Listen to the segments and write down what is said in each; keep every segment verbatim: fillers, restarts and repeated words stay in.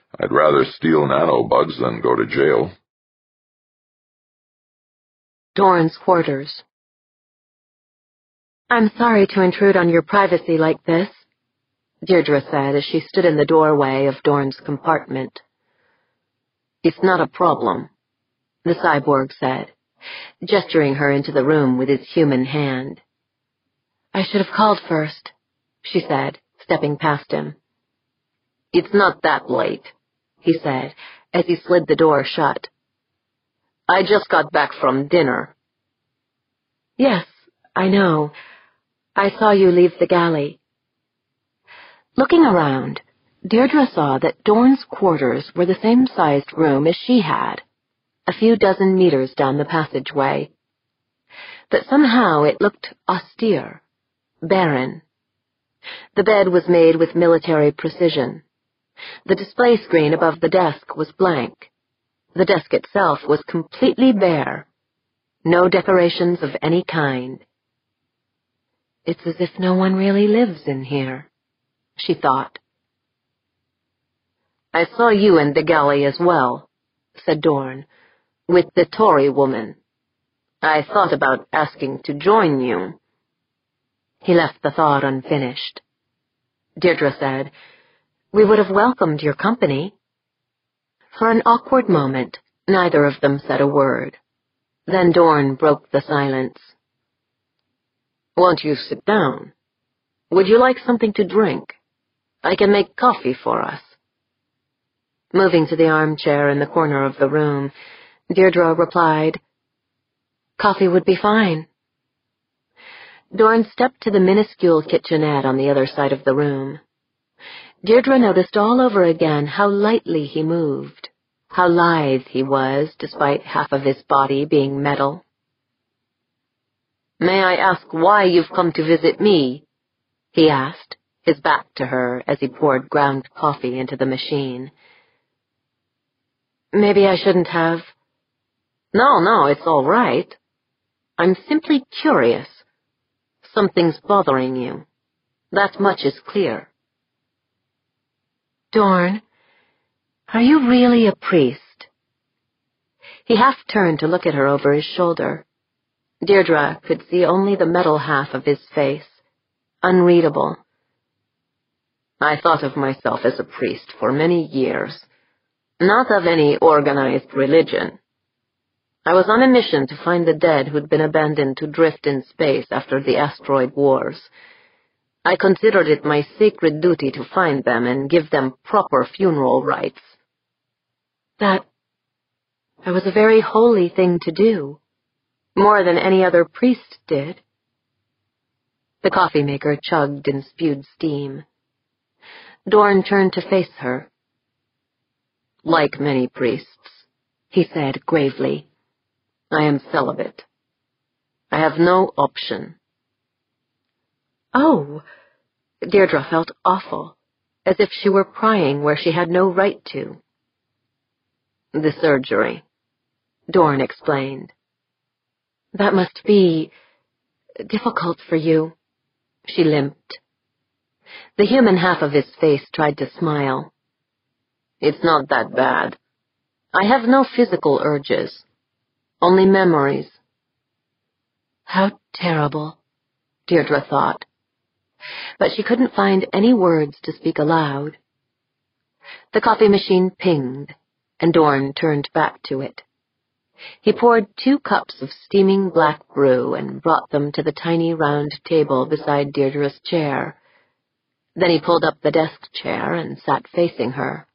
I'd rather steal nanobugs than go to jail. Dorn's quarters. I'm sorry to intrude on your privacy like this, Deirdre said as she stood in the doorway of Dorn's compartment. It's not a problem, the cyborg said, gesturing her into the room with his human hand. I should have called first, she said, stepping past him. It's not that late, he said, as he slid the door shut. I just got back from dinner. Yes, I know. I saw you leave the galley. Looking around, Deirdre saw that Dorn's quarters were the same sized room as she had, a few dozen meters down the passageway. But somehow it looked austere, barren. The bed was made with military precision. The display screen above the desk was blank. The desk itself was completely bare. No decorations of any kind. It's as if no one really lives in here, she thought. I saw you in the galley as well, said Dorn, with the Tory woman. I thought about asking to join you. He left the thought unfinished. Deirdre said, We would have welcomed your company. For an awkward moment, neither of them said a word. Then Dorn broke the silence. Won't you sit down? Would you like something to drink? I can make coffee for us. Moving to the armchair in the corner of the room, Deirdre replied, Coffee would be fine. Dorn stepped to the minuscule kitchenette on the other side of the room. Deirdre noticed all over again how lightly he moved, how lithe he was despite half of his body being metal. May I ask why you've come to visit me? He asked, his back to her as he poured ground coffee into the machine. Maybe I shouldn't have. No, no, it's all right. I'm simply curious. Something's bothering you. That much is clear. Dorn, are you really a priest? He half turned to look at her over his shoulder. Deirdre could see only the metal half of his face, unreadable. I thought of myself as a priest for many years, not of any organized religion. I was on a mission to find the dead who'd been abandoned to drift in space after the asteroid wars. I considered it my sacred duty to find them and give them proper funeral rites. That... that was a very holy thing to do. More than any other priest did. The coffee maker chugged and spewed steam. Dorn turned to face her. Like many priests, he said gravely, I am celibate. I have no option. Oh, Deirdre felt awful, as if she were prying where she had no right to. The surgery, Dorn explained. That must be difficult for you, she limped. The human half of his face tried to smile. It's not that bad. I have no physical urges, only memories. How terrible, Deirdre thought. But she couldn't find any words to speak aloud. The coffee machine pinged, and Dorn turned back to it. He poured two cups of steaming black brew and brought them to the tiny round table beside Deirdre's chair. Then he pulled up the desk chair and sat facing her.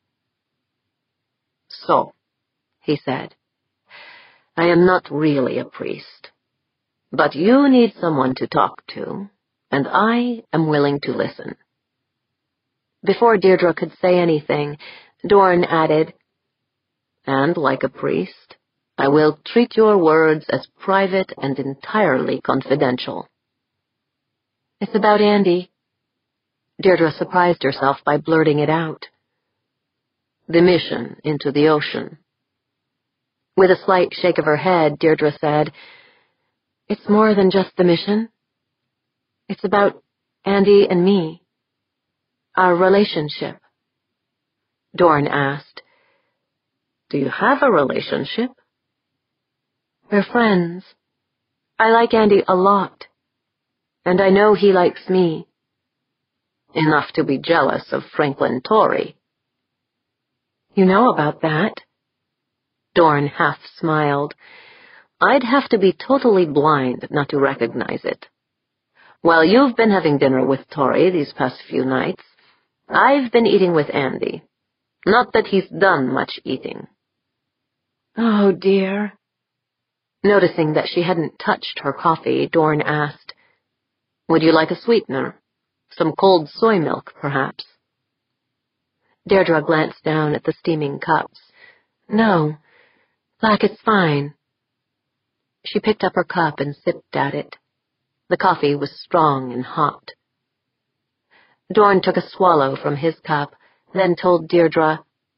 So, he said, I am not really a priest, but you need someone to talk to, and I am willing to listen. Before Deirdre could say anything, Dorn added, and like a priest, I will treat your words as private and entirely confidential. It's about Andy. Deirdre surprised herself by blurting it out. The mission into the ocean. With a slight shake of her head, Deirdre said, It's more than just the mission. It's about Andy and me. Our relationship. Dorn asked. Do you have a relationship? We're friends. I like Andy a lot, and I know he likes me. Enough to be jealous of Franklin Torrey. You know about that? Dorn half smiled. I'd have to be totally blind not to recognize it. While you've been having dinner with Torrey these past few nights, I've been eating with Andy. Not that he's done much eating. Oh, dear. Noticing that she hadn't touched her coffee, Dorn asked, Would you like a sweetener? Some cold soy milk, perhaps? Deirdre glanced down at the steaming cups. No, black is fine. She picked up her cup and sipped at it. The coffee was strong and hot. Dorn took a swallow from his cup, then told Deirdre,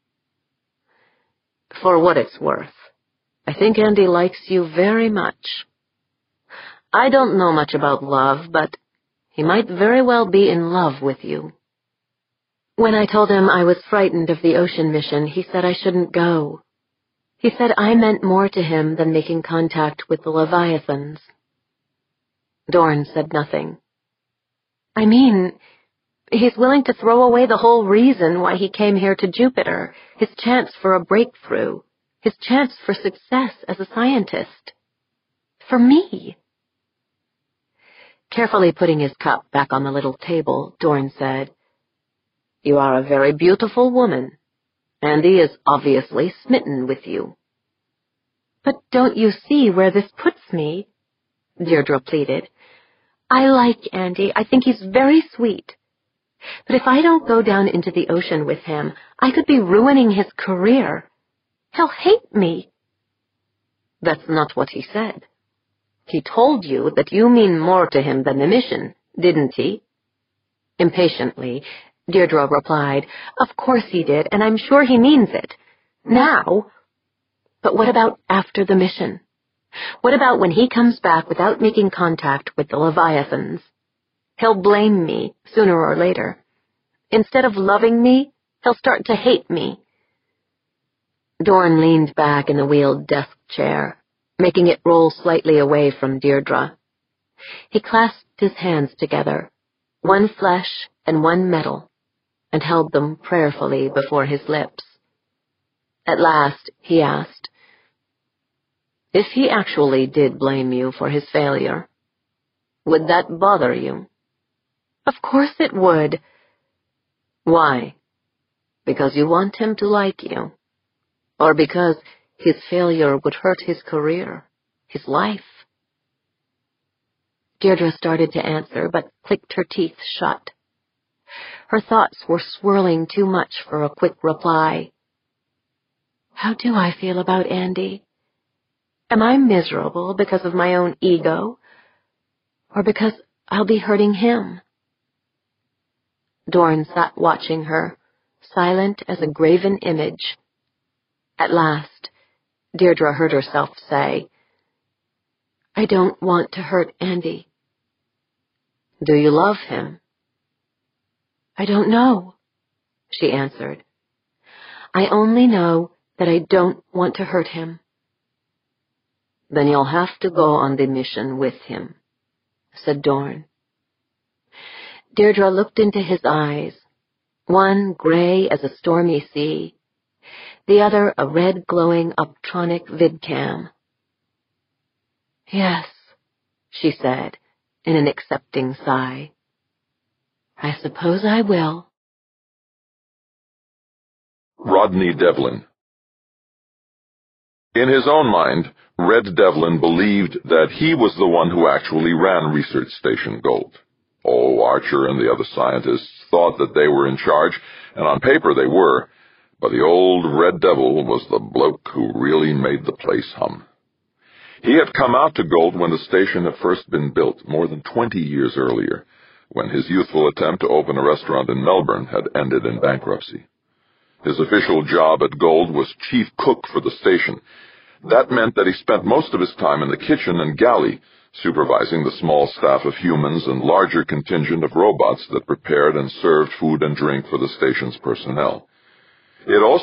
For what it's worth, I think Andy likes you very much. I don't know much about love, but he might very well be in love with you. When I told him I was frightened of the ocean mission, he said I shouldn't go. He said I meant more to him than making contact with the Leviathans. Dorn said nothing. I mean, he's willing to throw away the whole reason why he came here to Jupiter, his chance for a breakthrough, his chance for success as a scientist. For me. Carefully putting his cup back on the little table, Dorn said, You are a very beautiful woman. Andy is obviously smitten with you. But don't you see where this puts me? Deirdre pleaded. I like Andy. I think he's very sweet. But if I don't go down into the ocean with him, I could be ruining his career. He'll hate me. That's not what he said. He told you that you mean more to him than the mission, didn't he? Impatiently, Deirdre replied, Of course he did, and I'm sure he means it. Now. But what about after the mission? What about when he comes back without making contact with the Leviathans? He'll blame me, sooner or later. Instead of loving me, he'll start to hate me. Dorn leaned back in the wheeled desk chair, making it roll slightly away from Deirdre. He clasped his hands together, one flesh and one metal, and held them prayerfully before his lips. At last, he asked, If he actually did blame you for his failure, would that bother you? Of course it would. Why? Because you want him to like you? Or because his failure would hurt his career, his life? Deirdre started to answer, but clicked her teeth shut. Her thoughts were swirling too much for a quick reply. How do I feel about Andy? Am I miserable because of my own ego? Or because I'll be hurting him? Dorn sat watching her, silent as a graven image. At last, Deirdre heard herself say, I don't want to hurt Andy. Do you love him? I don't know, she answered. I only know that I don't want to hurt him. Then you'll have to go on the mission with him, said Dorn. Deirdre looked into his eyes, one gray as a stormy sea, the other a red glowing optronic vidcam. Yes, she said, in an accepting sigh. I suppose I will. Rodney Devlin. In his own mind, Red Devlin believed that he was the one who actually ran Research Station Gold. Oh, Archer and the other scientists thought that they were in charge, and on paper they were, but the old Red Devil was the bloke who really made the place hum. He had come out to Gold when the station had first been built, more than twenty years earlier, when his youthful attempt to open a restaurant in Melbourne had ended in bankruptcy. His official job at Gold was chief cook for the station. That meant that he spent most of his time in the kitchen and galley, supervising the small staff of humans and larger contingent of robots that prepared and served food and drink for the station's personnel. It also